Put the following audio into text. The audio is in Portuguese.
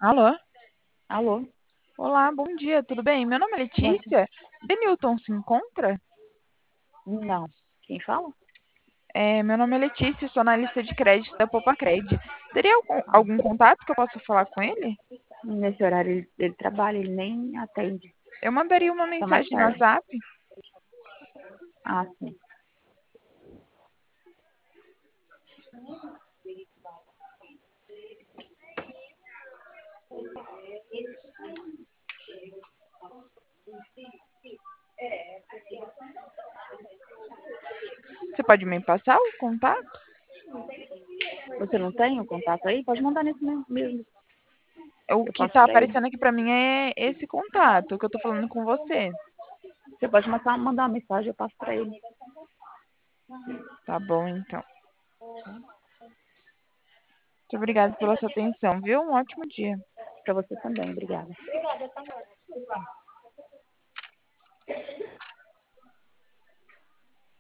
Alô? Alô? Olá, bom dia, tudo bem? Meu nome é Você? Letícia. Denilton se encontra? Não. Quem fala? Meu nome é Letícia, sou analista de crédito da Popacred. Teria algum contato que eu possa falar com ele? Nesse horário ele trabalha, ele nem atende. Eu mandaria uma Só mais mensagem no tarde. WhatsApp. Ah, sim. Você pode me passar o contato? Você não tem o contato aí? Pode mandar nesse mesmo. O Eu que passo está pra ele. aparecendo aqui para mim é esse contato que eu estou falando com você. Você pode mandar uma mensagem, eu passo pra ele. Tá bom, então. Muito obrigada pela sua atenção, viu? Um ótimo dia. Pra você também, obrigada.